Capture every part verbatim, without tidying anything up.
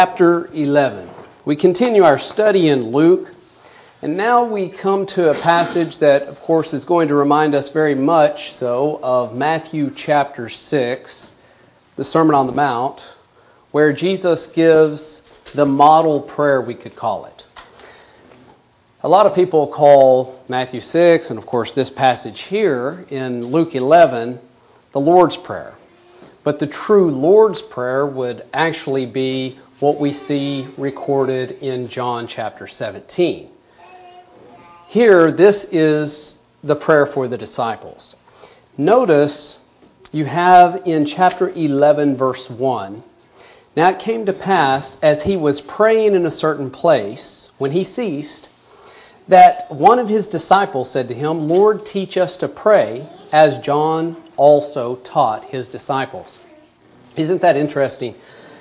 Chapter eleven. We continue our study in Luke, and now we come to a passage that, of course, is going to remind us very much so of Matthew chapter six, the Sermon on the Mount, where Jesus gives the model prayer, we could call it. A lot of people call Matthew six, and of course this passage here in Luke eleven, the Lord's Prayer. But the true Lord's Prayer would actually be what we see recorded in John chapter seventeen. Here, this is the prayer for the disciples. Notice you have in chapter eleven, verse one, "Now it came to pass, as he was praying in a certain place, when he ceased, that one of his disciples said to him, 'Lord, teach us to pray, as John also taught his disciples.'" Isn't that interesting?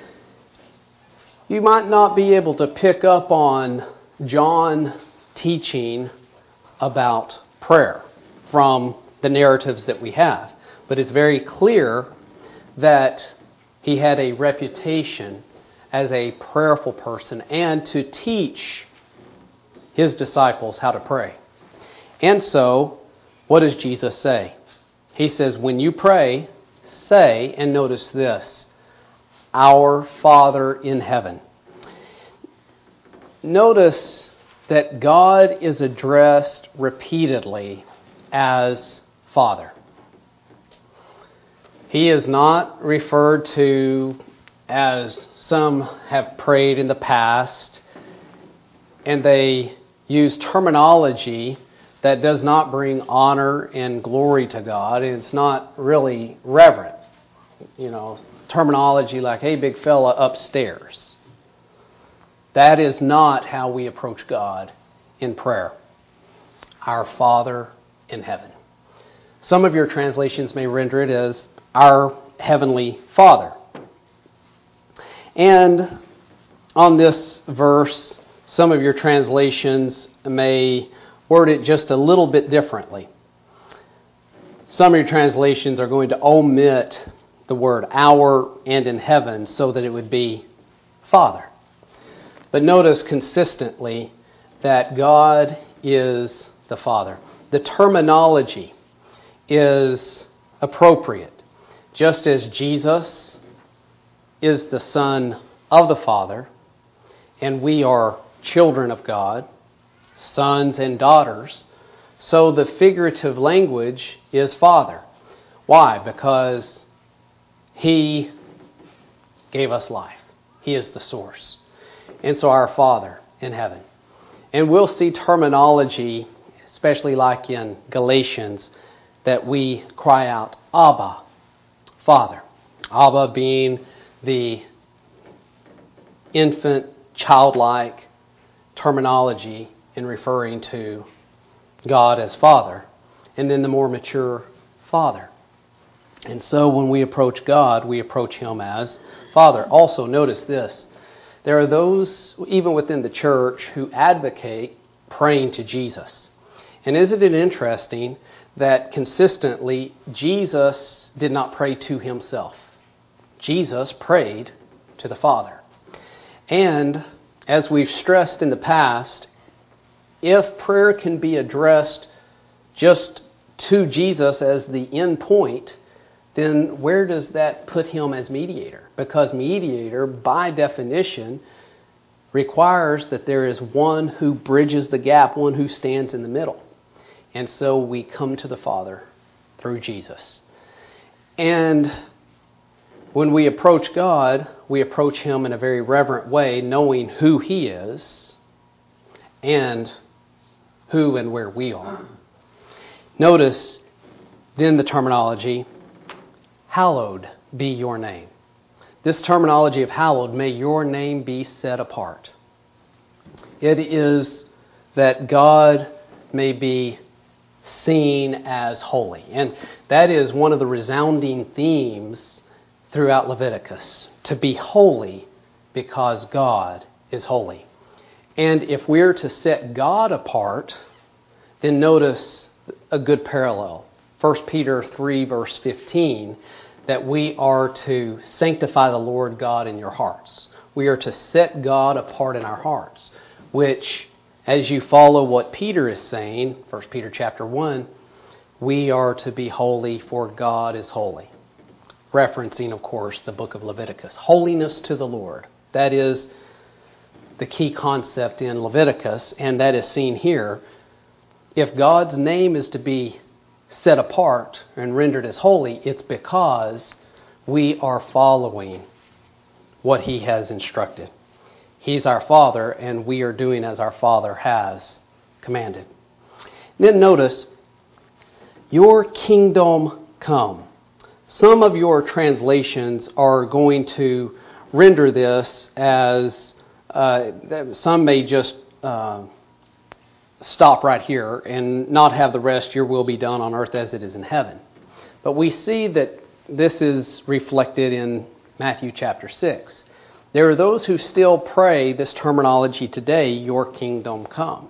You might not be able to pick up on John teaching about prayer from the narratives that we have, but it's very clear that he had a reputation as a prayerful person and to teach his disciples how to pray. And so, what does Jesus say? He says, when you pray, say, and notice this, "Our Father in heaven." Notice that God is addressed repeatedly as Father. He is not referred to as some have prayed in the past, and they use terminology that does not bring honor and glory to God. It's not really reverent. You know, terminology like, "Hey, big fella upstairs." That is not how we approach God in prayer. Our Father in heaven. Some of your translations may render it as our Heavenly Father. And on this verse, some of your translations may word it just a little bit differently. Some of your translations are going to omit the word our and in heaven so that it would be Father. But notice consistently that God is the Father. The terminology is appropriate. Just as Jesus is the Son of the Father, and we are children of God, sons and daughters, so the figurative language is Father. Why? Because He gave us life. He is the source. And so our Father in heaven. And we'll see terminology, especially like in Galatians, that we cry out, Abba, Father. Abba being the infant, childlike terminology in referring to God as Father, and then the more mature Father. And so when we approach God, we approach Him as Father. Also, notice this. There are those, even within the church, who advocate praying to Jesus. And isn't it interesting that consistently Jesus did not pray to Himself? Jesus prayed to the Father. And as we've stressed in the past, if prayer can be addressed just to Jesus as the end point, then where does that put Him as mediator? Because mediator, by definition, requires that there is one who bridges the gap, one who stands in the middle. And so we come to the Father through Jesus. And when we approach God, we approach Him in a very reverent way, knowing who He is and who and where we are. Notice then the terminology, hallowed be your name. This terminology of hallowed, may your name be set apart. It is that God may be seen as holy. And that is one of the resounding themes throughout Leviticus, to be holy because God is holy. And if we're to set God apart, then notice a good parallel. First Peter three, verse fifteen, that we are to sanctify the Lord God in your hearts. We are to set God apart in our hearts, which, as you follow what Peter is saying, First Peter chapter one, we are to be holy, for God is holy. Referencing, of course, the book of Leviticus. Holiness to the Lord. That is the key concept in Leviticus, and that is seen here. If God's name is to be set apart and rendered as holy, it's because we are following what He has instructed. He's our Father, and we are doing as our Father has commanded. Then notice, your kingdom come. Some of your translations are going to render this as, uh, some may just uh, stop right here and not have the rest, your will be done on earth as it is in heaven. But we see that this is reflected in Matthew chapter six. There are those who still pray this terminology today, your kingdom come.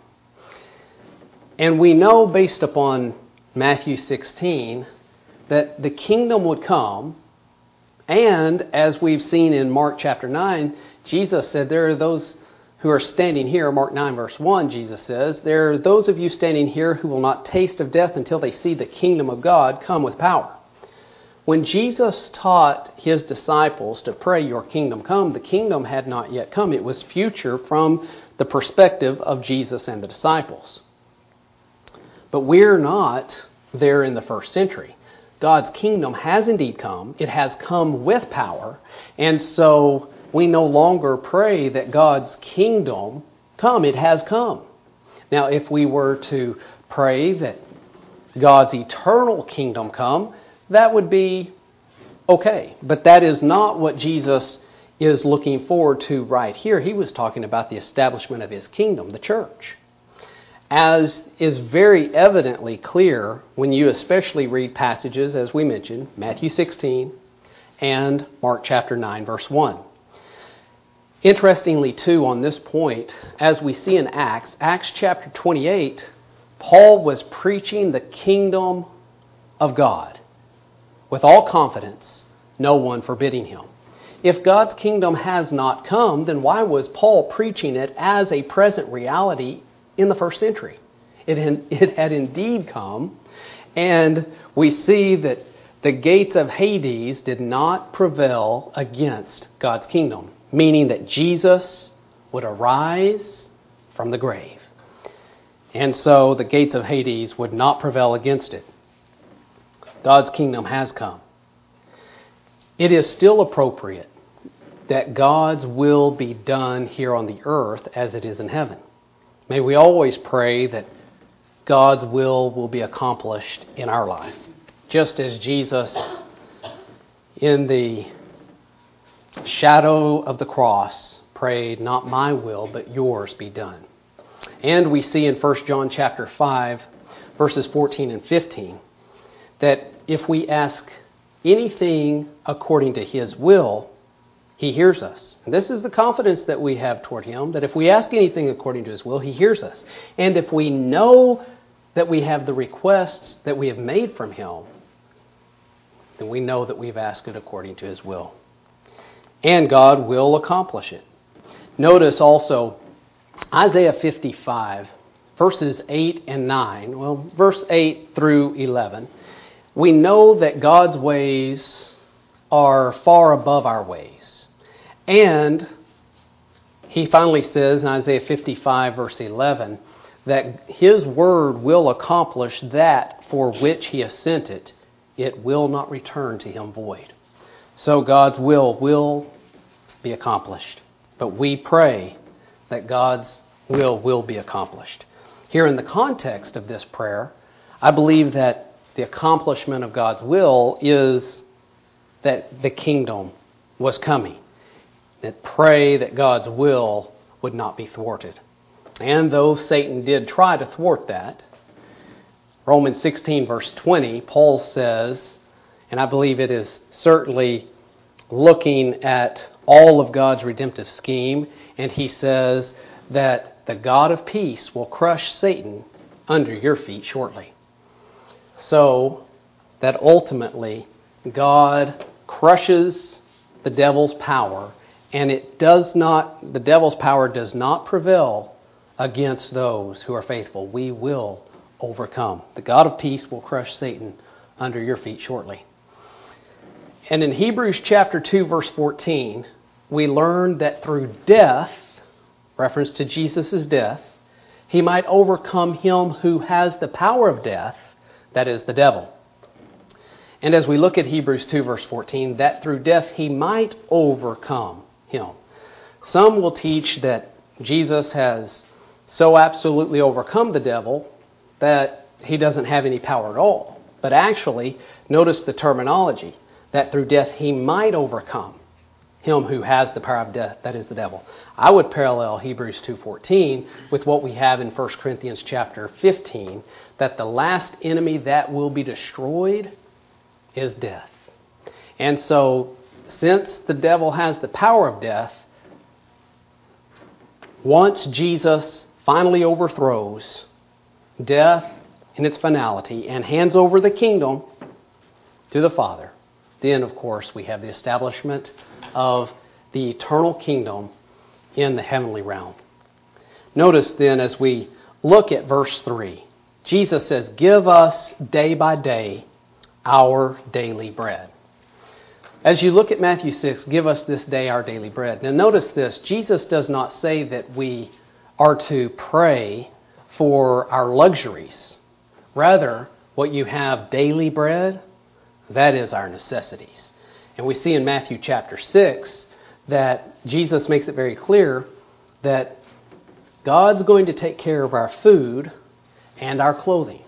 And we know based upon Matthew sixteen that the kingdom would come, and as we've seen in Mark chapter nine, Jesus said there are those who are standing here, Mark nine verse one, Jesus says, there are those of you standing here who will not taste of death until they see the kingdom of God come with power. When Jesus taught His disciples to pray, your kingdom come, the kingdom had not yet come. It was future from the perspective of Jesus and the disciples. But we're not there in the first century. God's kingdom has indeed come. It has come with power. And so we no longer pray that God's kingdom come. It has come. Now, if we were to pray that God's eternal kingdom come, that would be okay. But that is not what Jesus is looking forward to right here. He was talking about the establishment of His kingdom, the church. As is very evidently clear when you especially read passages, as we mentioned, Matthew sixteen and Mark chapter nine, verse one. Interestingly, too, on this point, as we see in Acts, Acts chapter twenty-eight, Paul was preaching the kingdom of God with all confidence, no one forbidding him. If God's kingdom has not come, then why was Paul preaching it as a present reality in the first century? It had, it had indeed come, and we see that the gates of Hades did not prevail against God's kingdom, meaning that Jesus would arise from the grave. And so the gates of Hades would not prevail against it. God's kingdom has come. It is still appropriate that God's will be done here on the earth as it is in heaven. May we always pray that God's will will be accomplished in our life. Just as Jesus, in the shadow of the cross, prayed, not my will, but yours be done. And we see in First John chapter five, verses fourteen and fifteen, that if we ask anything according to His will, He hears us. And this is the confidence that we have toward Him, that if we ask anything according to His will, He hears us. And if we know that we have the requests that we have made from Him, then we know that we've asked it according to His will. And God will accomplish it. Notice also Isaiah fifty-five, verses eight and nine. Well, verse eight through eleven. We know that God's ways are far above our ways. And He finally says in Isaiah fifty-five, verse eleven, that His word will accomplish that for which He has sent it. It will not return to Him void. So God's will will be accomplished. But we pray that God's will will be accomplished. Here in the context of this prayer, I believe that the accomplishment of God's will is that the kingdom was coming. That pray that God's will would not be thwarted. And though Satan did try to thwart that, Romans sixteen verse twenty, Paul says, and I believe it is certainly looking at all of God's redemptive scheme, and he says that the God of peace will crush Satan under your feet shortly. So that ultimately God crushes the devil's power And it does not, the devil's power does not prevail against those who are faithful. We will overcome. The God of peace will crush Satan under your feet shortly. And in Hebrews chapter two, verse fourteen, we learn that through death, reference to Jesus' death, he might overcome him who has the power of death, that is the devil. And as we look at Hebrews two, verse fourteen, that through death he might overcome him. Some will teach that Jesus has so absolutely overcome the devil that he doesn't have any power at all. But actually, notice the terminology, that through death he might overcome him who has the power of death, that is the devil. I would parallel Hebrews two fourteen with what we have in First Corinthians chapter fifteen, that the last enemy that will be destroyed is death. And so, since the devil has the power of death, once Jesus finally overthrows death in its finality and hands over the kingdom to the Father, then, of course, we have the establishment of the eternal kingdom in the heavenly realm. Notice then, as we look at verse three, Jesus says, "Give us day by day our daily bread." As you look at Matthew six, "Give us this day our daily bread." Now notice this, Jesus does not say that we are to pray for our luxuries. Rather, what you have daily bread, that is our necessities. And we see in Matthew chapter six that Jesus makes it very clear that God's going to take care of our food and our clothing.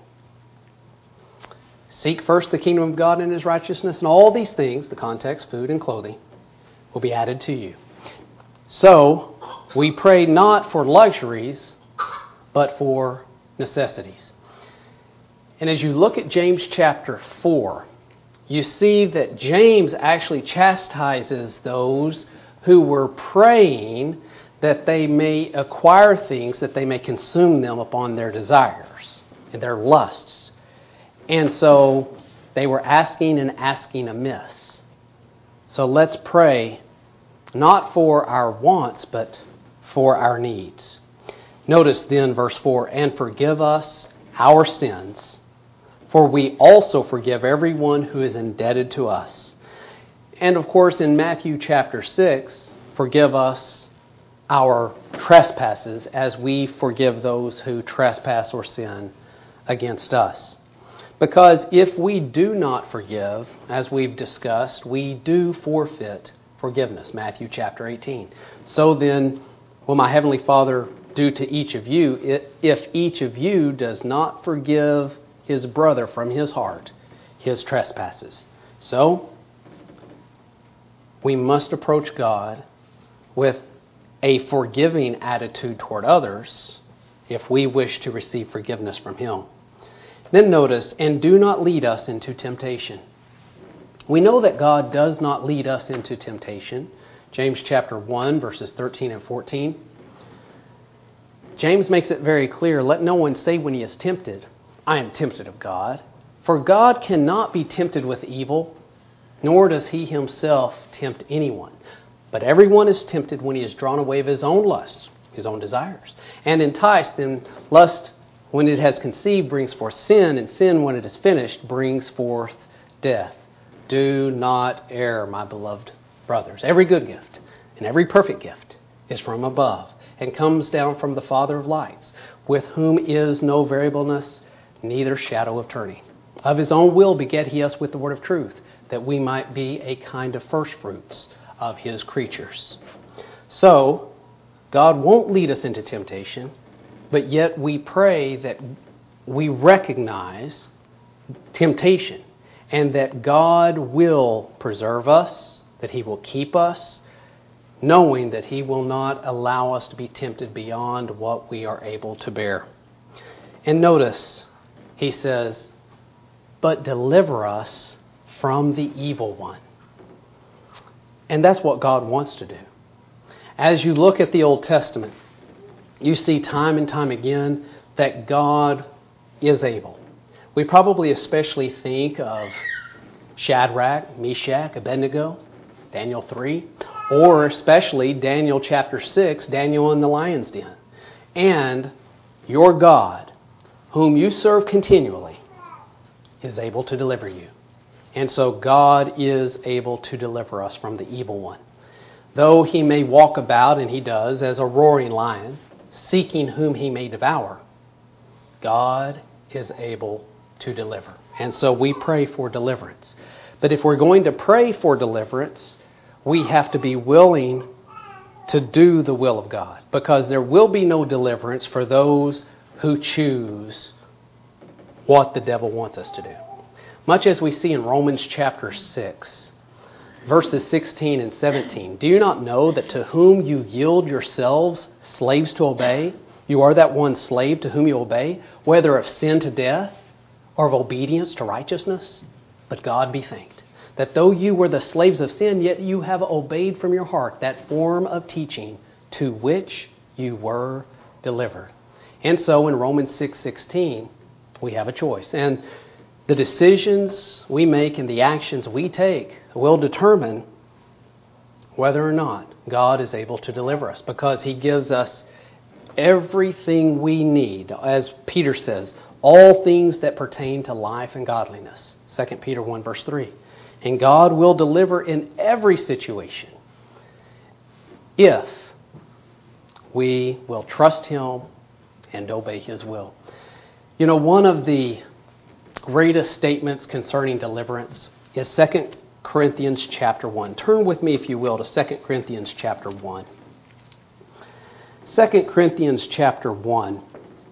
Seek first the kingdom of God and His righteousness, and all these things, the context, food and clothing, will be added to you. So, we pray not for luxuries, but for necessities. And as you look at James chapter four, you see that James actually chastises those who were praying that they may acquire things, that they may consume them upon their desires and their lusts. And so they were asking and asking amiss. So let's pray not for our wants, but for our needs. Notice then verse four, "And forgive us our sins, for we also forgive everyone who is indebted to us." And of course in Matthew chapter six, "Forgive us our trespasses as we forgive those who trespass or sin against us." Because if we do not forgive, as we've discussed, we do forfeit forgiveness. Matthew chapter eighteen. "So then will my heavenly Father do to each of you if each of you does not forgive his brother from his heart his trespasses." So, we must approach God with a forgiving attitude toward others if we wish to receive forgiveness from Him. Then notice, "And do not lead us into temptation." We know that God does not lead us into temptation. James chapter one, verses thirteen and fourteen. James makes it very clear, "Let no one say when he is tempted, 'I am tempted of God.' For God cannot be tempted with evil, nor does He Himself tempt anyone. But everyone is tempted when he is drawn away of his own lusts," his own desires, "and enticed, and lust, when it has conceived, brings forth sin, and sin, when it is finished, brings forth death. Do not err, my beloved brothers. Every good gift and every perfect gift is from above, and comes down from the Father of lights, with whom is no variableness, neither shadow of turning. Of His own will begat He us with the word of truth, that we might be a kind of firstfruits of His creatures." So, God won't lead us into temptation, but yet we pray that we recognize temptation and that God will preserve us, that He will keep us, knowing that He will not allow us to be tempted beyond what we are able to bear. And notice, He says, "But deliver us from the evil one." And that's what God wants to do. As you look at the Old Testament, you see time and time again that God is able. We probably especially think of Shadrach, Meshach, Abednego, Daniel three. Or especially Daniel chapter six, Daniel in the lion's den. And your God, whom you serve continually, is able to deliver you. And so God is able to deliver us from the evil one. Though he may walk about, and he does, as a roaring lion, seeking whom he may devour, God is able to deliver. And so we pray for deliverance. But if we're going to pray for deliverance, we have to be willing to do the will of God, because there will be no deliverance for those who choose what the devil wants us to do. Much as we see in Romans chapter six, verses sixteen and seventeen. Do you not know that to whom you yield yourselves slaves to obey, you are that one slave to whom you obey, whether of sin to death or of obedience to righteousness? But God be thanked, that though you were the slaves of sin, yet you have obeyed from your heart that form of teaching to which you were delivered. And so in Romans six sixteen, we have a choice. And the decisions we make and the actions we take will determine whether or not God is able to deliver us, because he gives us everything we need. As Peter says, all things that pertain to life and godliness. Second Peter one verse three. And God will deliver in every situation if we will trust him and obey his will. You know, one of the greatest statements concerning deliverance is Second Corinthians chapter one. Turn with me, if you will, to Second Corinthians chapter one. Second Corinthians chapter one.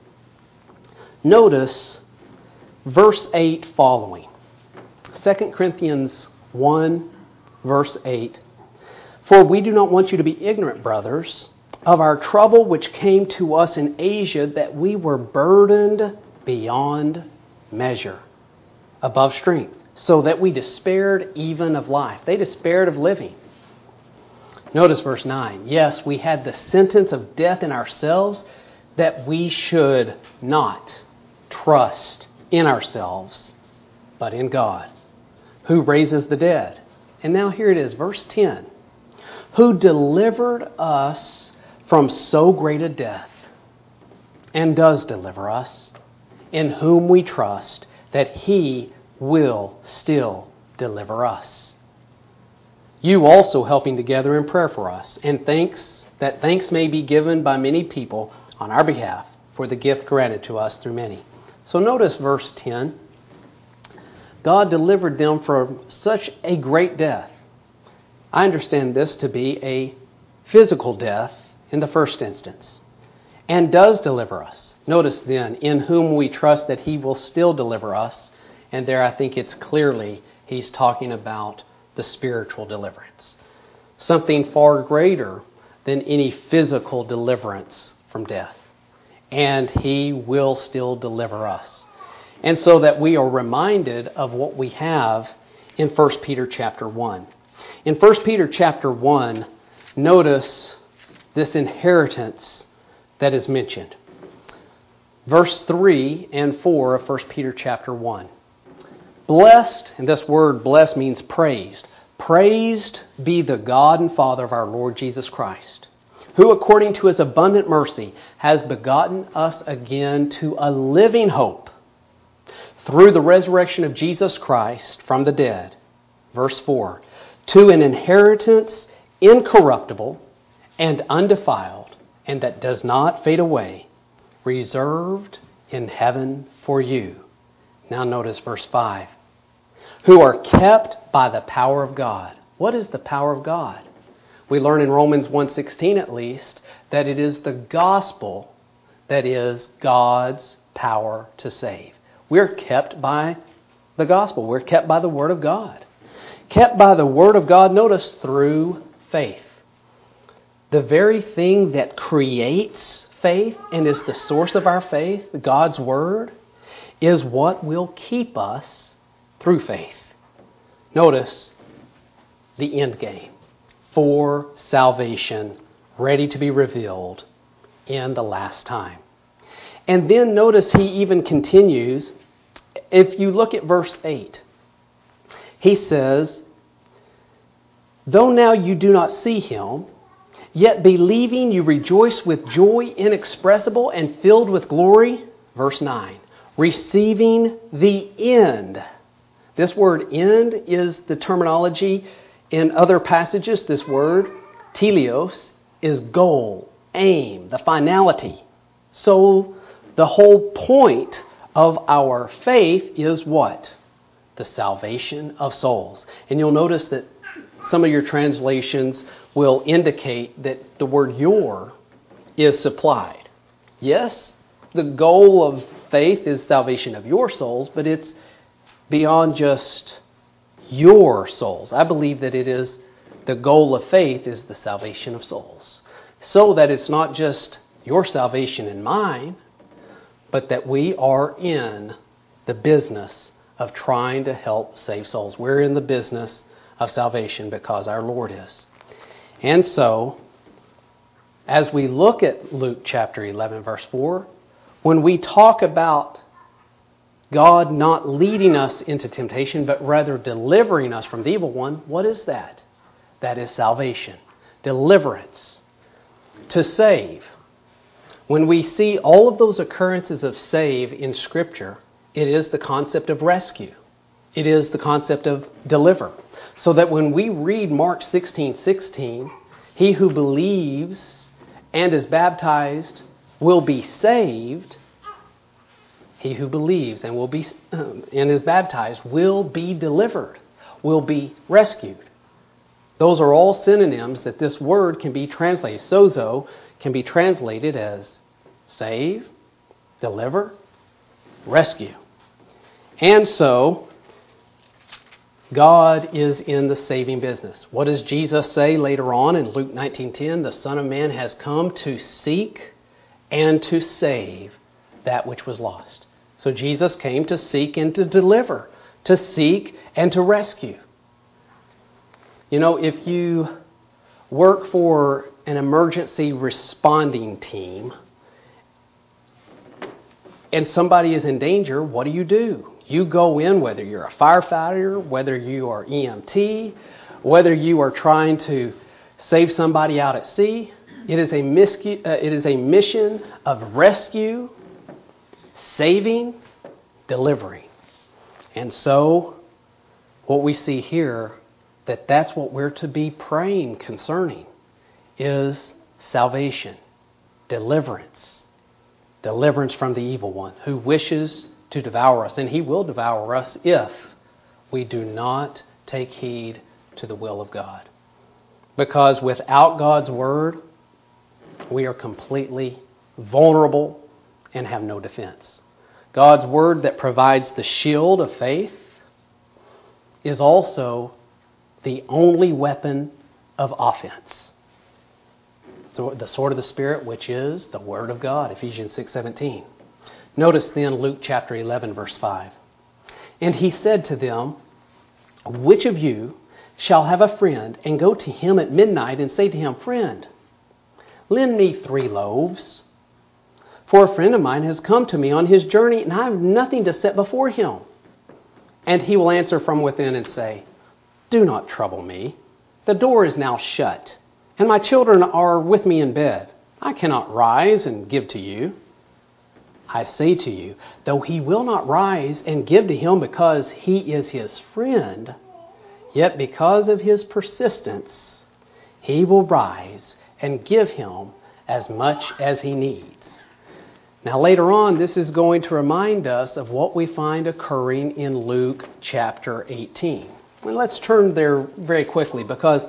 Notice verse eight following. Second Corinthians one, verse eight. For we do not want you to be ignorant, brothers, of our trouble which came to us in Asia, that we were burdened beyond measure, above strength, so that we despaired even of life. They despaired of living. Notice verse nine. Yes, we had the sentence of death in ourselves, that we should not trust in ourselves, but in God, who raises the dead. And now here it is, verse ten. Who delivered us from so great a death, and does deliver us, in whom we trust that he will still deliver us. You also helping together in prayer for us, and thanks that thanks may be given by many people on our behalf for the gift granted to us through many. So notice verse ten. God delivered them from such a great death. I understand this to be a physical death in the first instance, and does deliver us. Notice then, in whom we trust that he will still deliver us. And there I think it's clearly he's talking about the spiritual deliverance. Something far greater than any physical deliverance from death. And he will still deliver us. And so that we are reminded of what we have in First Peter chapter one. In First Peter chapter one, notice this inheritance that is mentioned. Verse three and four of First Peter chapter one. Blessed, and this word blessed means praised. Praised be the God and Father of our Lord Jesus Christ, who according to his abundant mercy has begotten us again to a living hope through the resurrection of Jesus Christ from the dead. Verse four. To an inheritance incorruptible and undefiled, and that does not fade away, reserved in heaven for you. Now notice verse five. Who are kept by the power of God. What is the power of God? We learn in Romans one sixteen at least that it is the gospel that is God's power to save. We're kept by the gospel. We're kept by the Word of God. Kept by the Word of God, notice, through faith. The very thing that creates faith and is the source of our faith, God's Word, is what will keep us through faith. Notice the end game for salvation, ready to be revealed in the last time. And then notice he even continues. If you look at verse eight, he says, though now you do not see him, yet believing you rejoice with joy inexpressible and filled with glory. Verse nine, receiving the end. This word end is the terminology in other passages. This word, teleos, is goal, aim, the finality. So the whole point of our faith is what? The salvation of souls. And you'll notice that some of your translations will indicate that the word your is supplied. Yes, the goal of faith is salvation of your souls, but it's beyond just your souls. I believe that it is the goal of faith is the salvation of souls. So that it's not just your salvation and mine, but that we are in the business of trying to help save souls. We're in the business of salvation because our Lord is. And so, as we look at Luke chapter eleven, verse four, when we talk about God not leading us into temptation, but rather delivering us from the evil one, what is that? That is salvation, deliverance, to save. When we see all of those occurrences of save in Scripture, it is the concept of rescue. It is the concept of deliver. So that when we read Mark sixteen sixteen, he who believes and is baptized will be saved. He who believes and will be um, and is baptized will be delivered, will be rescued. Those are all synonyms that this word can be translated. Sozo can be translated as save, deliver, rescue. And so, God is in the saving business. What does Jesus say later on in Luke nineteen ten? The Son of Man has come to seek and to save that which was lost. So Jesus came to seek and to deliver, to seek and to rescue. You know, if you work for an emergency responding team and somebody is in danger, what do you do? You go in, whether you're a firefighter, whether you are E M T, whether you are trying to save somebody out at sea. It is a miscu- uh, it is a mission of rescue, saving, delivering. And so, what we see here, that that's what we're to be praying concerning, is salvation, deliverance, deliverance from the evil one who wishes to devour us. And he will devour us if we do not take heed to the will of God. Because without God's word, we are completely vulnerable and have no defense. God's word that provides the shield of faith is also the only weapon of offense. So the sword of the Spirit, which is the word of God, Ephesians six seventeen. Notice then Luke chapter eleven, verse five. And he said to them, which of you shall have a friend and go to him at midnight and say to him, Friend, lend me three loaves, for a friend of mine has come to me on his journey and I have nothing to set before him. And he will answer from within and say, Do not trouble me. The door is now shut, and my children are with me in bed. I cannot rise and give to you. I say to you, though he will not rise and give to him because he is his friend, yet because of his persistence, he will rise and give him as much as he needs. Now later on, this is going to remind us of what we find occurring in Luke chapter eighteen. And let's turn there very quickly, because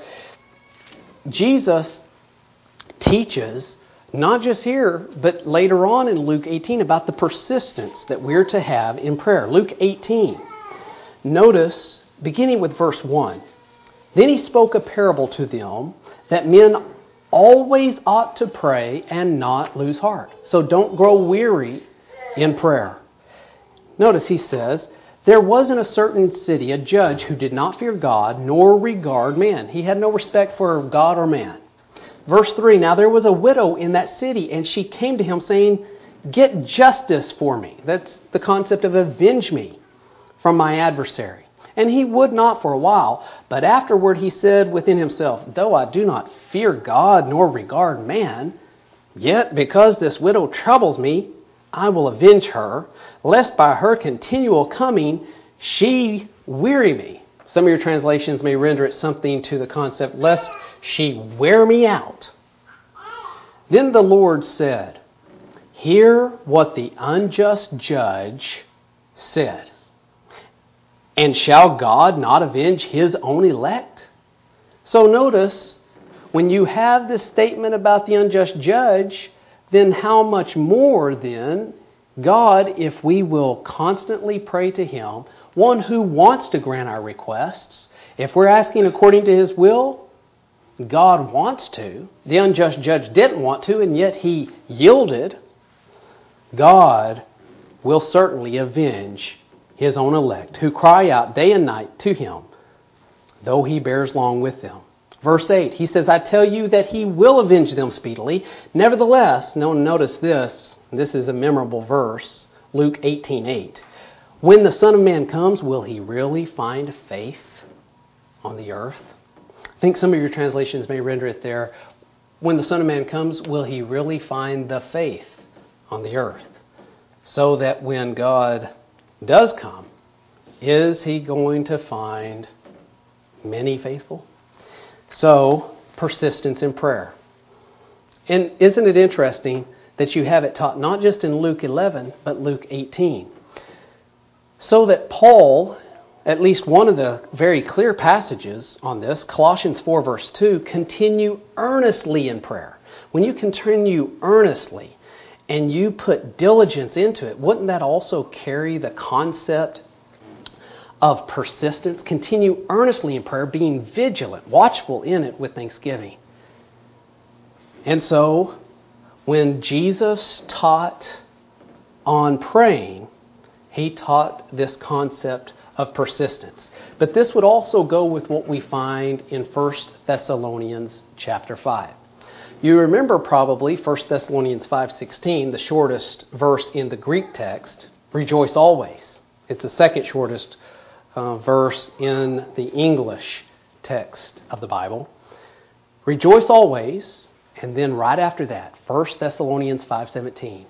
Jesus teaches, not just here, but later on in Luke eighteen, about the persistence that we're to have in prayer. Luke eighteen. Notice, beginning with verse one, Then he spoke a parable to them that men always ought to pray and not lose heart. So don't grow weary in prayer. Notice he says, There was in a certain city a judge who did not fear God nor regard man. He had no respect for God or man. Verse three, Now there was a widow in that city, and she came to him saying, Get justice for me. That's the concept of avenge me from my adversary. And he would not for a while. But afterward he said within himself, Though I do not fear God nor regard man, yet because this widow troubles me, I will avenge her, lest by her continual coming she weary me. Some of your translations may render it something to the concept, lest she wear me out. Then the Lord said, Hear what the unjust judge said. And shall God not avenge his own elect? So notice, when you have this statement about the unjust judge, then how much more then God, if we will constantly pray to him, one who wants to grant our requests, if we're asking according to his will, God wants to. The unjust judge didn't want to, and yet he yielded. God will certainly avenge his own elect, who cry out day and night to him, though he bears long with them. Verse eight, he says, I tell you that he will avenge them speedily. Nevertheless, no, notice this, this is a memorable verse, Luke eighteen eight. When the Son of Man comes, will he really find faith on the earth? I think some of your translations may render it there, when the Son of Man comes, will he really find the faith on the earth? So that when God does come, is he going to find many faithful? So, persistence in prayer. And isn't it interesting that you have it taught not just in Luke eleven, but Luke eighteen? So that Paul, at least one of the very clear passages on this, Colossians four verse two, continue earnestly in prayer. When you continue earnestly and you put diligence into it, wouldn't that also carry the concept of persistence? Continue earnestly in prayer, being vigilant, watchful in it with thanksgiving. And so, when Jesus taught on praying, he taught this concept of persistence. But this would also go with what we find in First Thessalonians chapter five. You remember probably First Thessalonians five sixteen, the shortest verse in the Greek text, rejoice always. It's the second shortest uh, verse in the English text of the Bible. Rejoice always, and then right after that, First Thessalonians five seventeen,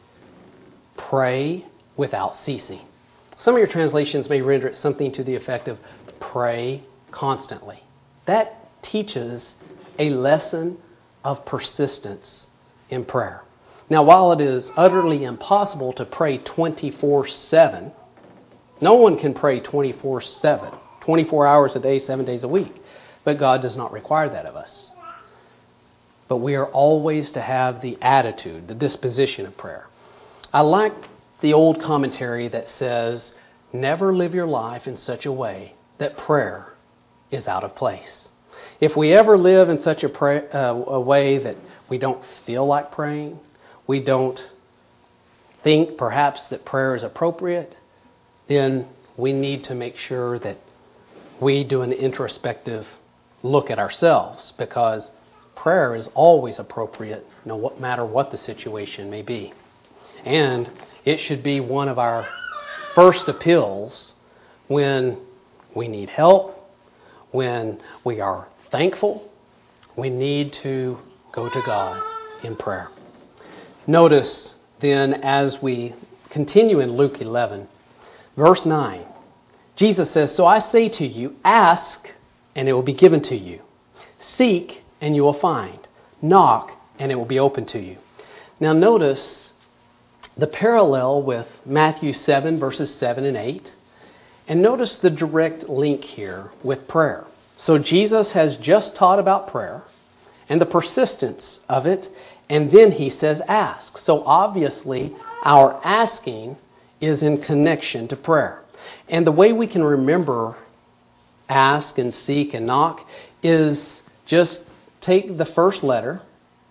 pray without ceasing. Some of your translations may render it something to the effect of pray constantly. That teaches a lesson of persistence in prayer. Now, while it is utterly impossible to pray twenty-four seven, no one can pray twenty-four seven, twenty-four hours a day, seven days a week. But God does not require that of us. But we are always to have the attitude, the disposition of prayer. I like the old commentary that says, never live your life in such a way that prayer is out of place. If we ever live in such a, pray, uh, a way that we don't feel like praying, we don't think perhaps that prayer is appropriate, then we need to make sure that we do an introspective look at ourselves, because prayer is always appropriate no matter what the situation may be. And it should be one of our first appeals when we need help, when we are thankful. We need to go to God in prayer. Notice then, as we continue in Luke eleven, verse nine, Jesus says, So I say to you, ask, and it will be given to you. Seek, and you will find. Knock, and it will be open to you. Now notice the parallel with Matthew seven, verses seven and eight. And notice the direct link here with prayer. So Jesus has just taught about prayer and the persistence of it, and then he says ask. So obviously our asking is in connection to prayer. And the way we can remember ask and seek and knock is just take the first letter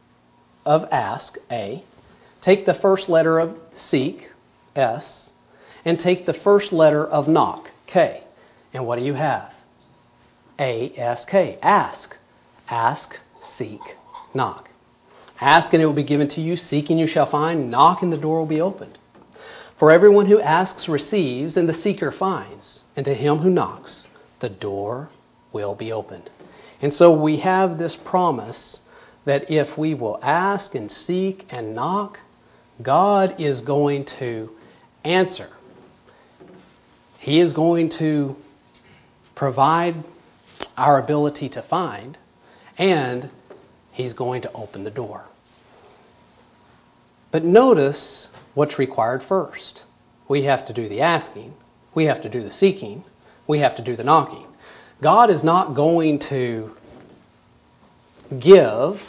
of ask, A, take the first letter of seek, S, and take the first letter of knock, K. And what do you have? A S K. Ask. Ask, seek, knock. Ask and it will be given to you. Seek and you shall find. Knock and the door will be opened. For everyone who asks receives, and the seeker finds. And to him who knocks, the door will be opened. And so we have this promise that if we will ask and seek and knock, God is going to answer. He is going to provide our ability to find, and He's going to open the door. But notice what's required first. We have to do the asking. We have to do the seeking. We have to do the knocking. God is not going to give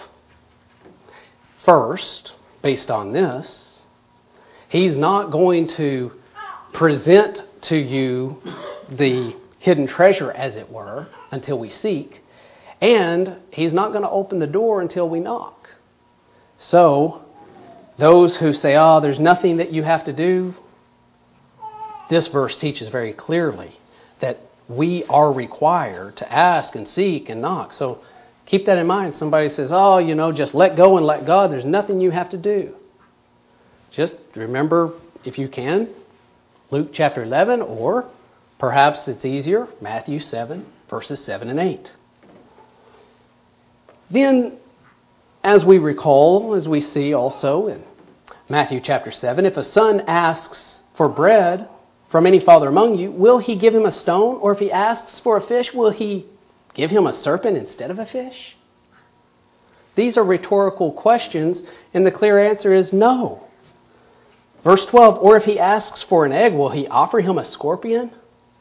first based on this. He's not going to present to you the hidden treasure, as it were, until we seek. And He's not going to open the door until we knock. So, those who say, oh, there's nothing that you have to do, this verse teaches very clearly that we are required to ask and seek and knock. So, keep that in mind. Somebody says, oh, you know, just let go and let God. There's nothing you have to do. Just remember, if you can, Luke chapter eleven, or perhaps it's easier, Matthew seven, verses seven and eight. Then, as we recall, as we see also in Matthew chapter seven, if a son asks for bread from any father among you, will he give him a stone? Or if he asks for a fish, will he give him a serpent instead of a fish? These are rhetorical questions, and the clear answer is no. Verse twelve, or if he asks for an egg, will he offer him a scorpion?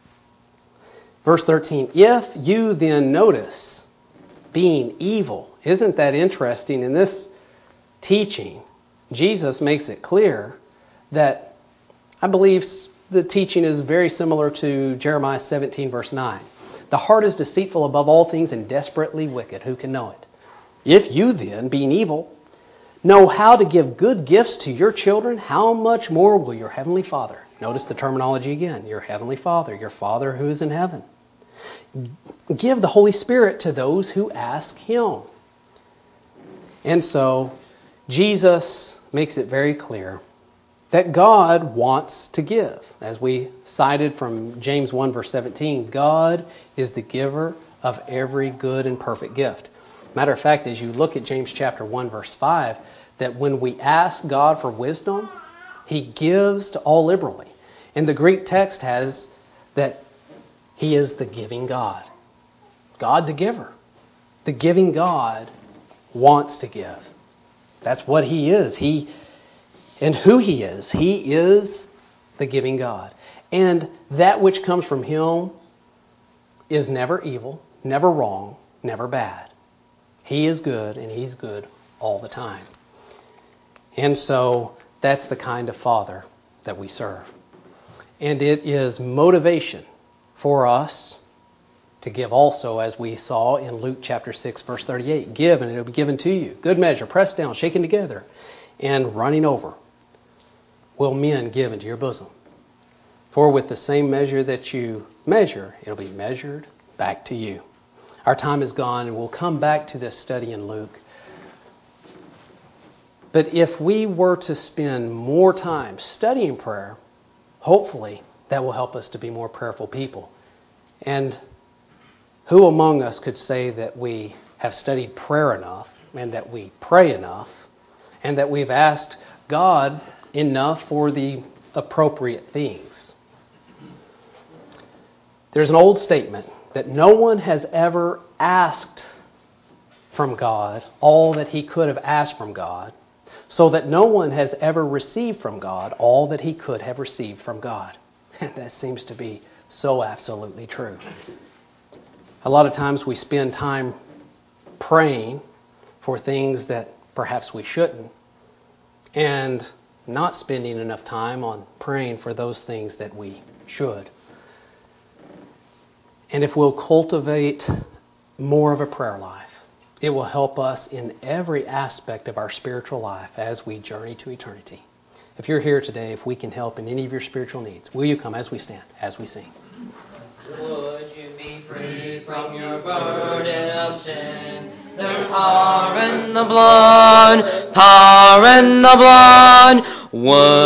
Verse thirteen, if you then notice being evil, isn't that interesting? In this teaching, Jesus makes it clear that I believe the teaching is very similar to Jeremiah seventeen, verse nine. The heart is deceitful above all things and desperately wicked. Who can know it? If you then, being evil, know how to give good gifts to your children, how much more will your heavenly Father, notice the terminology again, your heavenly Father, your Father who is in heaven, give the Holy Spirit to those who ask Him. And so, Jesus makes it very clear that God wants to give. As we cited from James one, verse seventeen, God is the giver of every good and perfect gift. Matter of fact, as you look at James chapter one, verse five, that when we ask God for wisdom, He gives to all liberally. And the Greek text has that He is the giving God. God the giver. The giving God wants to give. That's what He is. He and who He is. He is the giving God. And that which comes from Him is never evil, never wrong, never bad. He is good, and He's good all the time. And so that's the kind of Father that we serve. And it is motivation for us to give also, as we saw in Luke chapter six, verse thirty-eight. Give, and it will be given to you. Good measure, pressed down, shaken together, and running over, will men give into your bosom. For with the same measure that you measure, it'll be measured back to you. Our time is gone, and we'll come back to this study in Luke. But if we were to spend more time studying prayer, hopefully that will help us to be more prayerful people. And who among us could say that we have studied prayer enough, and that we pray enough, and that we've asked God enough for the appropriate things? There's an old statement that no one has ever asked from God all that he could have asked from God, so that no one has ever received from God all that he could have received from God. And that seems to be so absolutely true. A lot of times we spend time praying for things that perhaps we shouldn't, and not spending enough time on praying for those things that we should. And if we'll cultivate more of a prayer life, it will help us in every aspect of our spiritual life as we journey to eternity. If you're here today, if we can help in any of your spiritual needs, will you come as we stand, as we sing? Would you be free from your burden of sin? There's power in the blood, power in the blood. Would